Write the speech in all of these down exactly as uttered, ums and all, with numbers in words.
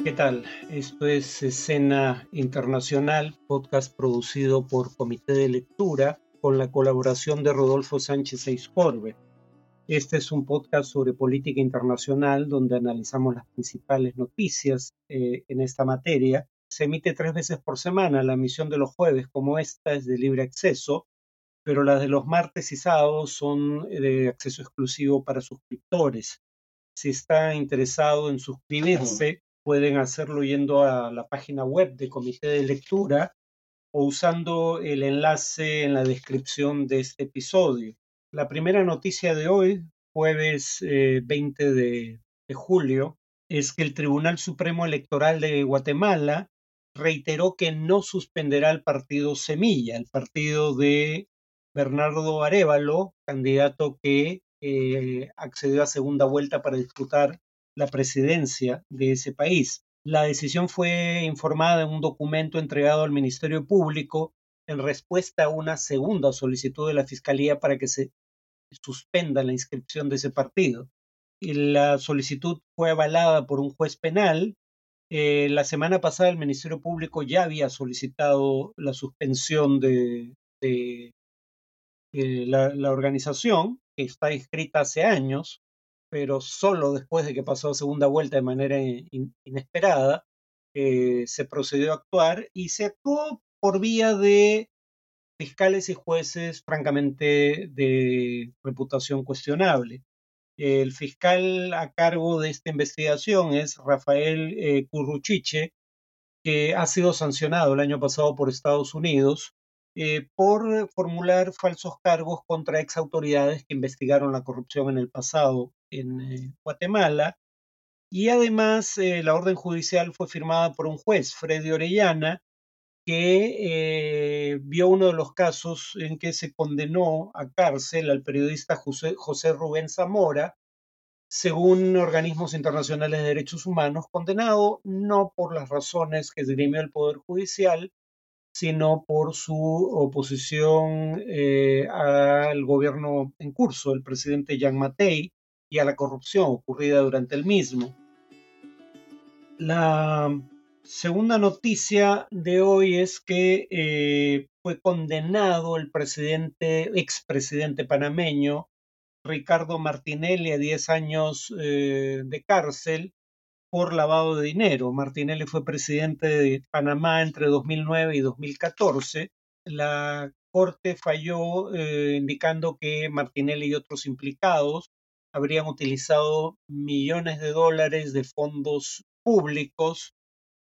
¿Qué tal? Esto es Escena Internacional, podcast producido por Comité de Lectura con la colaboración de Rodolfo Sánchez Eiscorbe. Este es un podcast sobre política internacional donde analizamos las principales noticias eh, en esta materia. Se emite tres veces por semana. La emisión de los jueves, como esta, es de libre acceso, pero las de los martes y sábados son de acceso exclusivo para suscriptores. Si está interesado en suscribirse, pueden hacerlo yendo a la página web de Comité de Lectura o usando el enlace en la descripción de este episodio. La primera noticia de hoy, jueves eh, veinte de, de julio, es que el Tribunal Supremo Electoral de Guatemala reiteró que no suspenderá el partido Semilla, el partido de Bernardo Arévalo, candidato que eh, accedió a segunda vuelta para disputar la presidencia de ese país. La decisión fue informada en un documento entregado al Ministerio Público en respuesta a una segunda solicitud de la Fiscalía para que se suspenda la inscripción de ese partido. Y la solicitud fue avalada por un juez penal. Eh, la semana pasada el Ministerio Público ya había solicitado la suspensión de, de, de la, la organización, que está inscrita hace años, pero solo después de que pasó a segunda vuelta de manera in, inesperada, eh, se procedió a actuar y se actuó por vía de fiscales y jueces francamente de reputación cuestionable. El fiscal a cargo de esta investigación es Rafael eh, Curruchiche, que ha sido sancionado el año pasado por Estados Unidos eh, por formular falsos cargos contra ex autoridades que investigaron la corrupción en el pasado en eh, Guatemala. Y además eh, la orden judicial fue firmada por un juez, Freddy Orellana, que eh, vio uno de los casos en que se condenó a cárcel al periodista José, José Rubén Zamora, según organismos internacionales de derechos humanos, condenado no por las razones que esgrimió el Poder Judicial, sino por su oposición eh, al gobierno en curso, el presidente Jean Mattei, y a la corrupción ocurrida durante el mismo. La segunda noticia de hoy es que eh, fue condenado el presidente, expresidente panameño, Ricardo Martinelli, a diez años eh, de cárcel por lavado de dinero. Martinelli fue presidente de Panamá entre dos mil nueve y dos mil catorce. La corte falló eh, indicando que Martinelli y otros implicados habrían utilizado millones de dólares de fondos públicos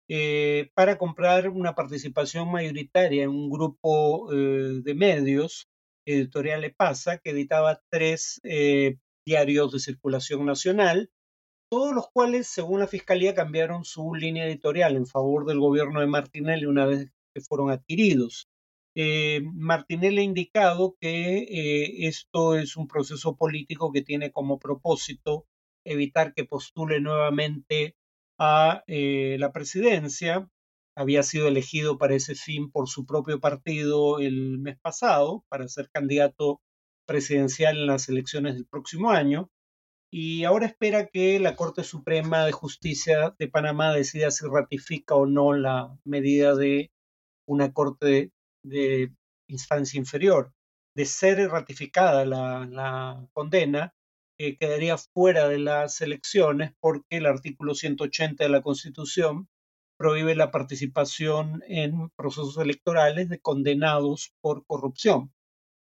eh, para comprar una participación mayoritaria en un grupo eh, de medios, Editorial Epasa, que editaba tres eh, diarios de circulación nacional, todos los cuales, según la Fiscalía, cambiaron su línea editorial en favor del gobierno de Martinelli una vez que fueron adquiridos. Eh, Martinelli ha indicado que eh, esto es un proceso político que tiene como propósito evitar que postule nuevamente a eh, la presidencia. Había sido elegido para ese fin por su propio partido el mes pasado para ser candidato presidencial en las elecciones del próximo año y ahora espera que la Corte Suprema de Justicia de Panamá decida si ratifica o no la medida de una corte de, de instancia inferior. De ser ratificada la, la condena, eh, quedaría fuera de las elecciones porque el artículo ciento ochenta de la Constitución prohíbe la participación en procesos electorales de condenados por corrupción.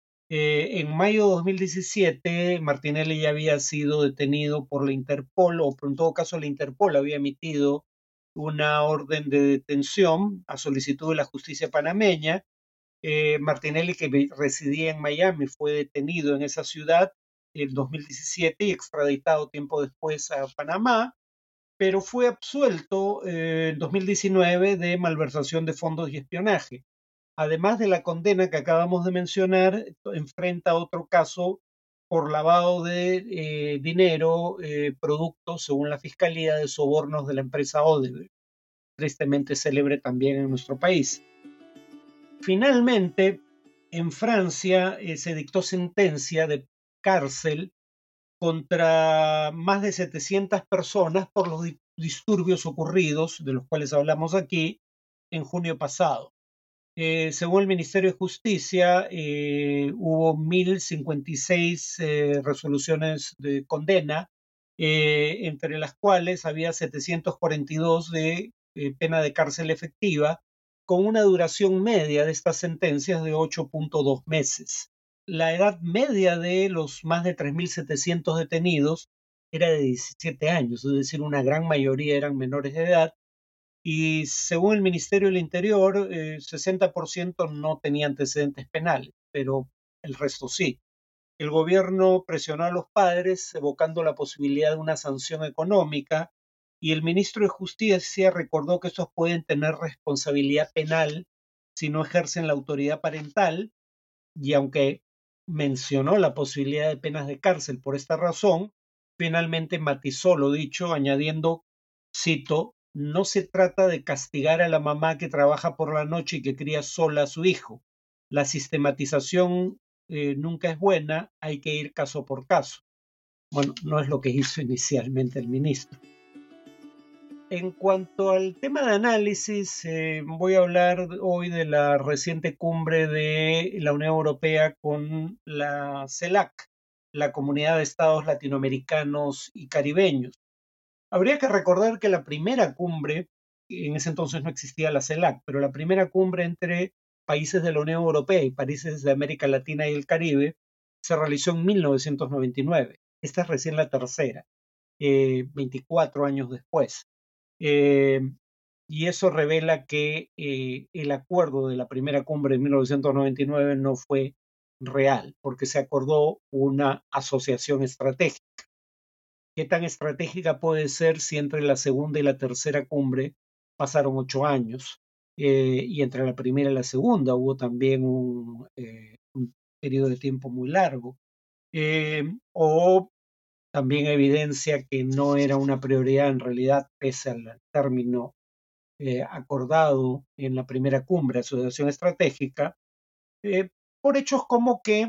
Eh, en mayo de dos mil diecisiete, Martinelli ya había sido detenido por la Interpol, o en todo caso la Interpol había emitido una orden de detención a solicitud de la justicia panameña. Eh, Martinelli, que residía en Miami, fue detenido en esa ciudad en dos mil diecisiete y extraditado tiempo después a Panamá, pero fue absuelto eh, en dos mil diecinueve de malversación de fondos y espionaje. Además de la condena que acabamos de mencionar, enfrenta otro caso por lavado de eh, dinero, eh, producto, según la Fiscalía, de sobornos de la empresa Odebrecht, tristemente célebre también en nuestro país. Finalmente, en Francia eh, se dictó sentencia de cárcel contra más de setecientas personas por los disturbios ocurridos, de los cuales hablamos aquí, en junio pasado. Eh, según el Ministerio de Justicia, eh, hubo mil cincuenta y seis eh, resoluciones de condena, eh, entre las cuales había setecientos cuarenta y dos de eh, pena de cárcel efectiva, con una duración media de estas sentencias de ocho punto dos meses. La edad media de los más de tres mil setecientos detenidos era de diecisiete años, es decir, una gran mayoría eran menores de edad, y según el Ministerio del Interior, eh, sesenta por ciento no tenía antecedentes penales, pero el resto sí. El gobierno presionó a los padres evocando la posibilidad de una sanción económica, y el ministro de Justicia recordó que estos pueden tener responsabilidad penal si no ejercen la autoridad parental, y aunque mencionó la posibilidad de penas de cárcel por esta razón, finalmente matizó lo dicho, añadiendo, cito: no se trata de castigar a la mamá que trabaja por la noche y que cría sola a su hijo. La sistematización eh, nunca es buena, hay que ir caso por caso. Bueno, no es lo que hizo inicialmente el ministro. En cuanto al tema de análisis, eh, voy a hablar hoy de la reciente cumbre de la Unión Europea con la CELAC, la Comunidad de Estados Latinoamericanos y Caribeños. Habría que recordar que la primera cumbre, en ese entonces no existía la CELAC, pero la primera cumbre entre países de la Unión Europea y países de América Latina y el Caribe se realizó en mil novecientos noventa y nueve. Esta es recién la tercera, eh, veinticuatro años después. Eh, y eso revela que eh, el acuerdo de la primera cumbre de mil novecientos noventa y nueve no fue real, porque se acordó una asociación estratégica. ¿Qué tan estratégica puede ser si entre la segunda y la tercera cumbre pasaron ocho años? Eh, y entre la primera y la segunda hubo también un, eh, un periodo de tiempo muy largo. Eh, o también evidencia que no era una prioridad en realidad, pese al término eh, acordado en la primera cumbre, Asociación Estratégica, eh, por hechos como que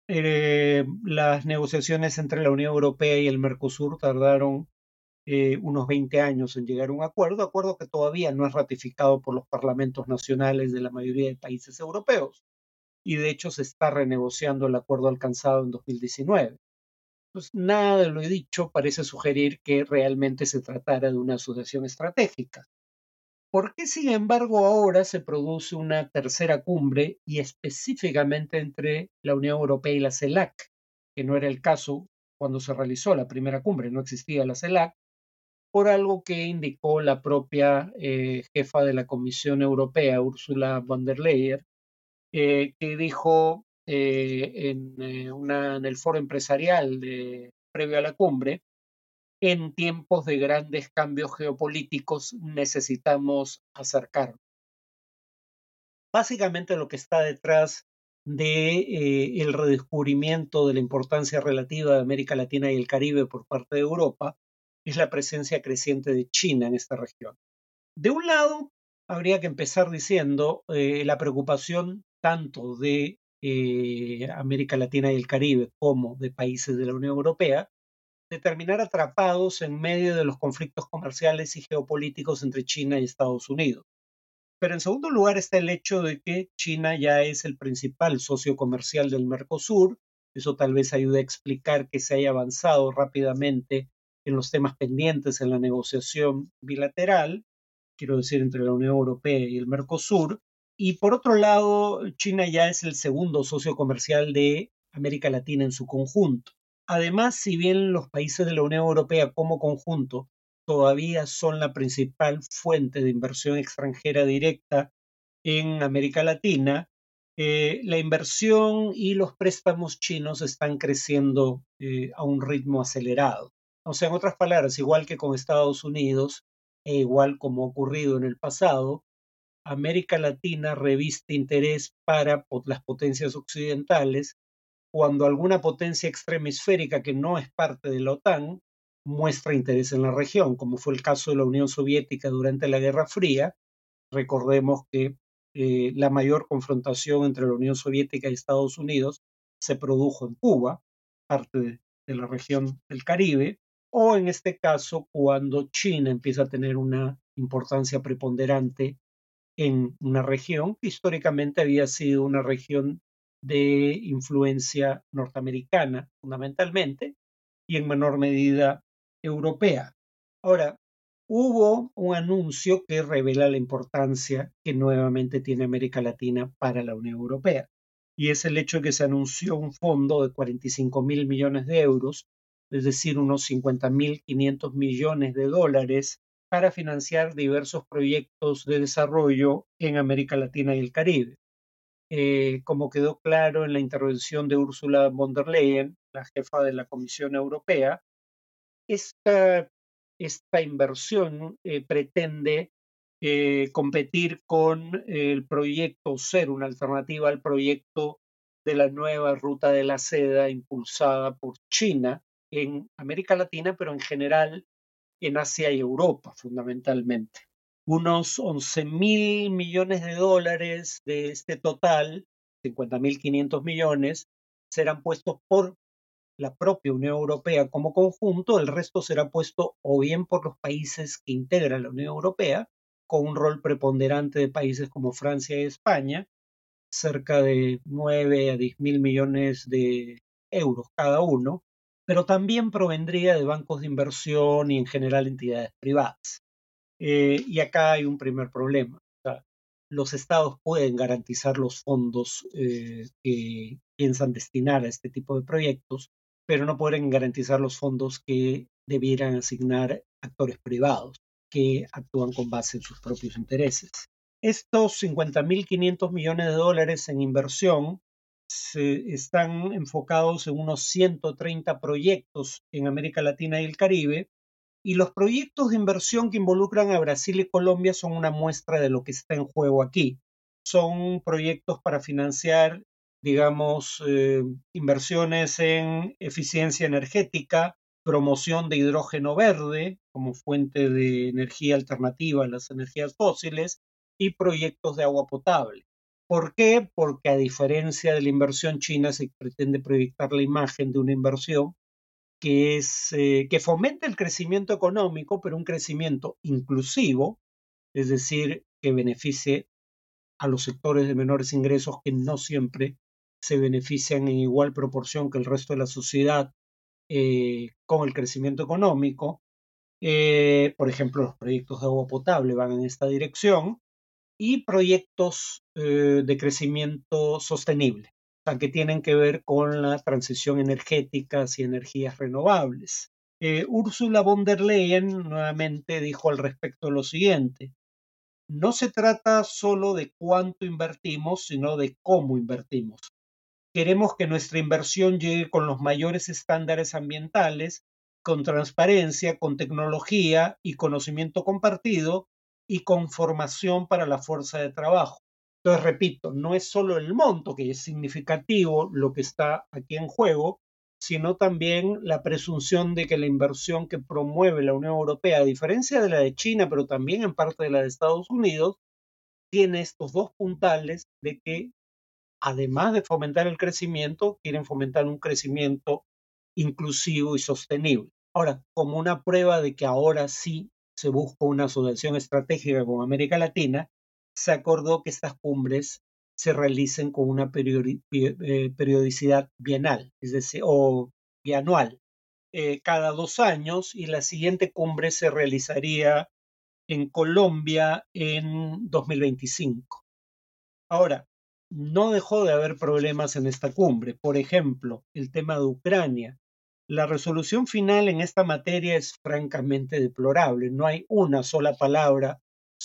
eh, las negociaciones entre la Unión Europea y el Mercosur tardaron eh, unos veinte años en llegar a un acuerdo, acuerdo que todavía no es ratificado por los parlamentos nacionales de la mayoría de países europeos, y de hecho se está renegociando el acuerdo alcanzado en dos mil diecinueve. Pues nada de lo dicho parece sugerir que realmente se tratara de una asociación estratégica. ¿Por qué, sin embargo, ahora se produce una tercera cumbre, y específicamente entre la Unión Europea y la CELAC, que no era el caso cuando se realizó la primera cumbre, no existía la CELAC, por algo que indicó la propia eh, jefa de la Comisión Europea, Ursula von der Leyen, eh, que dijo eh, en, eh, una, en el foro empresarial de, previo a la cumbre: en tiempos de grandes cambios geopolíticos necesitamos acercarnos. Básicamente lo que está detrás de eh, el redescubrimiento de la importancia relativa de América Latina y el Caribe por parte de Europa es la presencia creciente de China en esta región. De un lado, habría que empezar diciendo eh, la preocupación tanto de eh, América Latina y el Caribe como de países de la Unión Europea de terminar atrapados en medio de los conflictos comerciales y geopolíticos entre China y Estados Unidos. Pero en segundo lugar está el hecho de que China ya es el principal socio comercial del Mercosur. Eso tal vez ayude a explicar que se haya avanzado rápidamente en los temas pendientes en la negociación bilateral, quiero decir, entre la Unión Europea y el Mercosur. Y por otro lado, China ya es el segundo socio comercial de América Latina en su conjunto. Además, si bien los países de la Unión Europea como conjunto todavía son la principal fuente de inversión extranjera directa en América Latina, eh, la inversión y los préstamos chinos están creciendo eh, a un ritmo acelerado. O sea, en otras palabras, igual que con Estados Unidos e igual como ha ocurrido en el pasado, América Latina reviste interés para las potencias occidentales cuando alguna potencia extrahemisférica que no es parte de la OTAN muestra interés en la región, como fue el caso de la Unión Soviética durante la Guerra Fría. Recordemos que eh, la mayor confrontación entre la Unión Soviética y Estados Unidos se produjo en Cuba, parte de, de la región del Caribe, o en este caso cuando China empieza a tener una importancia preponderante en una región que históricamente había sido una región de influencia norteamericana fundamentalmente y en menor medida europea. Ahora, hubo un anuncio que revela la importancia que nuevamente tiene América Latina para la Unión Europea, y es el hecho de que se anunció un fondo de cuarenta y cinco mil millones de euros, es decir, unos cincuenta mil quinientos millones de dólares, para financiar diversos proyectos de desarrollo en América Latina y el Caribe. Eh, como quedó claro en la intervención de Ursula von der Leyen, la jefa de la Comisión Europea, esta, esta inversión eh, pretende eh, competir con el proyecto, ser una alternativa al proyecto de la nueva ruta de la seda impulsada por China en América Latina, pero en general en Asia y Europa fundamentalmente. Unos once mil millones de dólares de este total, cincuenta mil quinientos millones, serán puestos por la propia Unión Europea como conjunto, el resto será puesto o bien por los países que integran la Unión Europea, con un rol preponderante de países como Francia y España, cerca de nueve a diez mil millones de euros cada uno, pero también provendría de bancos de inversión y en general entidades privadas. Eh, y acá hay un primer problema. O sea, los estados pueden garantizar los fondos eh, que piensan destinar a este tipo de proyectos, pero no pueden garantizar los fondos que debieran asignar actores privados que actúan con base en sus propios intereses. Estos cincuenta mil quinientos millones de dólares en inversión se están enfocados en unos ciento treinta proyectos en América Latina y el Caribe, y los proyectos de inversión que involucran a Brasil y Colombia son una muestra de lo que está en juego aquí. Son proyectos para financiar, digamos, eh, inversiones en eficiencia energética, promoción de hidrógeno verde como fuente de energía alternativa a las energías fósiles y proyectos de agua potable. ¿Por qué? Porque a diferencia de la inversión china se pretende proyectar la imagen de una inversión que, es, eh, que fomenta el crecimiento económico, pero un crecimiento inclusivo, es decir, que beneficie a los sectores de menores ingresos que no siempre se benefician en igual proporción que el resto de la sociedad eh, con el crecimiento económico. Eh, por ejemplo, los proyectos de agua potable van en esta dirección, y proyectos eh, de crecimiento sostenible, o sea, que tienen que ver con la transición energética hacia energías renovables. Eh, Ursula von der Leyen nuevamente dijo al respecto lo siguiente: no se trata solo de cuánto invertimos, sino de cómo invertimos. Queremos que nuestra inversión llegue con los mayores estándares ambientales, con transparencia, con tecnología y conocimiento compartido, y con formación para la fuerza de trabajo. Entonces, repito, no es solo el monto que es significativo lo que está aquí en juego, sino también la presunción de que la inversión que promueve la Unión Europea, a diferencia de la de China, pero también en parte de la de Estados Unidos, tiene estos dos puntales de que, además de fomentar el crecimiento, quieren fomentar un crecimiento inclusivo y sostenible. Ahora, como una prueba de que ahora sí se busca una asociación estratégica con América Latina, se acordó que estas cumbres se realicen con una periodi eh, periodicidad bienal, es decir, o bianual, eh, cada dos años, y la siguiente cumbre se realizaría en Colombia en dos mil veinticinco. Ahora, no dejó de haber problemas en esta cumbre. Por ejemplo, el tema de Ucrania. La resolución final en esta materia es francamente deplorable. No hay una sola palabra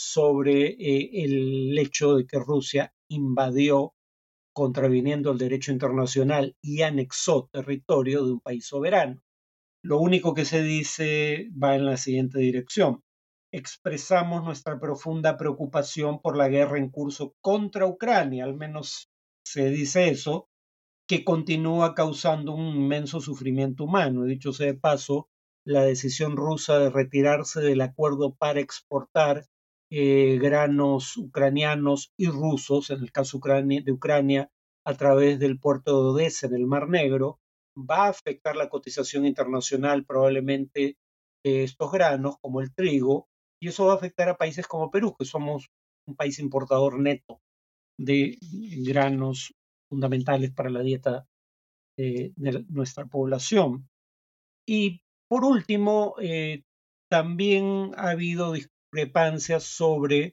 sobre eh, el hecho de que Rusia invadió, contraviniendo el derecho internacional, y anexó territorio de un país soberano. Lo único que se dice va en la siguiente dirección: expresamos nuestra profunda preocupación por la guerra en curso contra Ucrania, al menos se dice eso, que continúa causando un inmenso sufrimiento humano. Dicho sea de paso, la decisión rusa de retirarse del acuerdo para exportar eh, granos ucranianos y rusos, en el caso Ucrania, de Ucrania, a través del puerto de Odessa en el Mar Negro, va a afectar la cotización internacional probablemente de estos granos, como el trigo, y eso va a afectar a países como Perú, que somos un país importador neto de granos fundamentales para la dieta eh, de nuestra población. Y por último, eh, también ha habido discrepancias sobre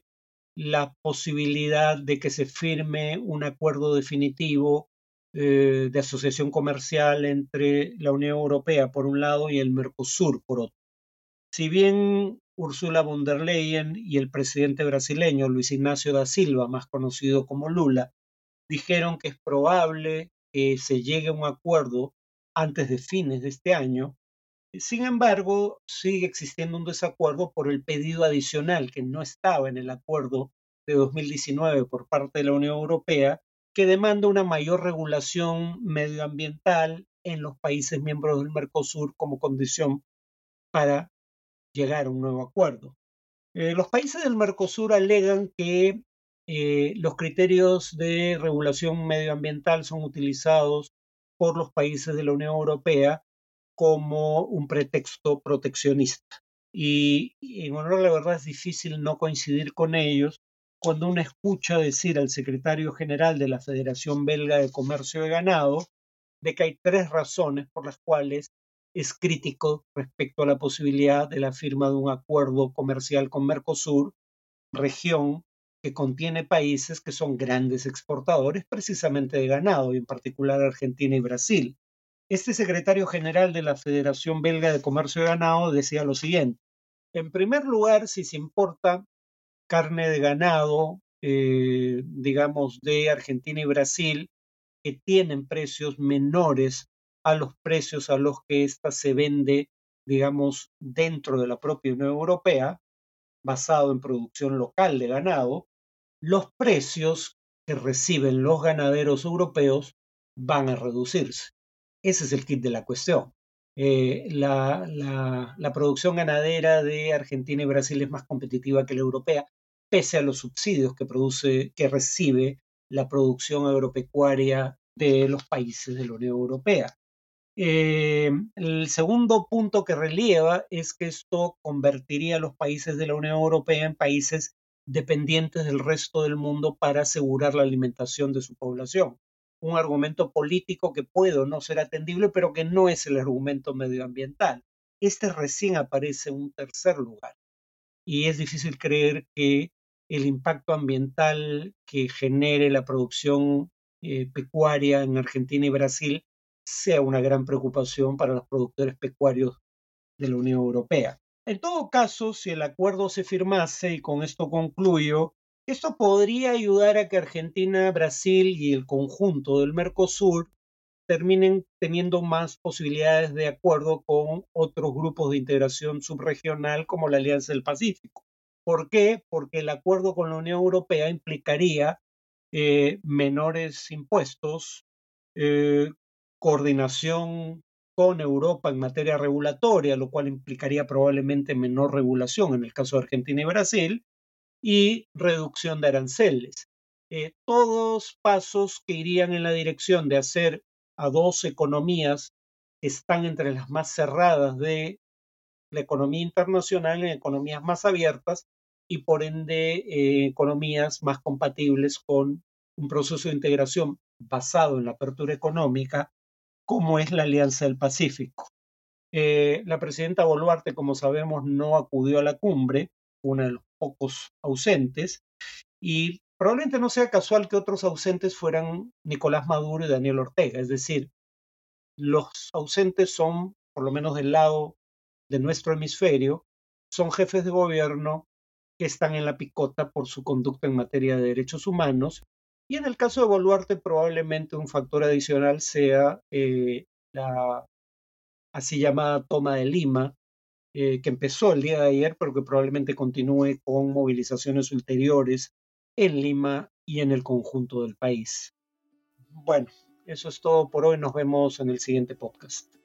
la posibilidad de que se firme un acuerdo definitivo eh, de asociación comercial entre la Unión Europea por un lado y el Mercosur por otro. Si bien Ursula von der Leyen y el presidente brasileño Luis Ignacio da Silva, más conocido como Lula, dijeron que es probable que se llegue a un acuerdo antes de fines de este año, sin embargo, sigue existiendo un desacuerdo por el pedido adicional que no estaba en el acuerdo de dos mil diecinueve por parte de la Unión Europea, que demanda una mayor regulación medioambiental en los países miembros del Mercosur como condición para llegar a un nuevo acuerdo. Eh, los países del Mercosur alegan que eh, los criterios de regulación medioambiental son utilizados por los países de la Unión Europea como un pretexto proteccionista. Y, y en honor a la verdad es difícil no coincidir con ellos cuando uno escucha decir al secretario general de la Federación Belga de Comercio de Ganado de que hay tres razones por las cuales es crítico respecto a la posibilidad de la firma de un acuerdo comercial con Mercosur, región que contiene países que son grandes exportadores precisamente de ganado, y en particular Argentina y Brasil. Este secretario general de la Federación Belga de Comercio de Ganado decía lo siguiente: en primer lugar, si se importa carne de ganado, eh, digamos, de Argentina y Brasil, que tienen precios menores a los precios a los que ésta se vende, digamos, dentro de la propia Unión Europea, basado en producción local de ganado, los precios que reciben los ganaderos europeos van a reducirse. Ese es el kit de la cuestión. Eh, la, la, la producción ganadera de Argentina y Brasil es más competitiva que la europea, pese a los subsidios que produce, que recibe la producción agropecuaria de los países de la Unión Europea. Eh, el segundo punto que relieva es que esto convertiría a los países de la Unión Europea en países dependientes del resto del mundo para asegurar la alimentación de su población. Un argumento político que puede o no ser atendible, pero que no es el argumento medioambiental. Este recién aparece en un tercer lugar. Y es difícil creer que el impacto ambiental que genere la producción eh, pecuaria en Argentina y Brasil sea una gran preocupación para los productores pecuarios de la Unión Europea. En todo caso, si el acuerdo se firmase, y con esto concluyo, esto podría ayudar a que Argentina, Brasil y el conjunto del Mercosur terminen teniendo más posibilidades de acuerdo con otros grupos de integración subregional como la Alianza del Pacífico. ¿Por qué? Porque el acuerdo con la Unión Europea implicaría eh, menores impuestos, eh, coordinación con Europa en materia regulatoria, lo cual implicaría probablemente menor regulación en el caso de Argentina y Brasil, y reducción de aranceles. Eh, todos pasos que irían en la dirección de hacer a dos economías que están entre las más cerradas de la economía internacional en economías más abiertas y por ende eh, economías más compatibles con un proceso de integración basado en la apertura económica como es la Alianza del Pacífico. Eh, la presidenta Boluarte, como sabemos, no acudió a la cumbre, uno de los pocos ausentes, y probablemente no sea casual que otros ausentes fueran Nicolás Maduro y Daniel Ortega, es decir, los ausentes son, por lo menos del lado de nuestro hemisferio, son jefes de gobierno que están en la picota por su conducta en materia de derechos humanos. Y en el caso de Boluarte, probablemente un factor adicional sea eh, la así llamada toma de Lima, eh, que empezó el día de ayer, pero que probablemente continúe con movilizaciones ulteriores en Lima y en el conjunto del país. Bueno, eso es todo por hoy. Nos vemos en el siguiente podcast.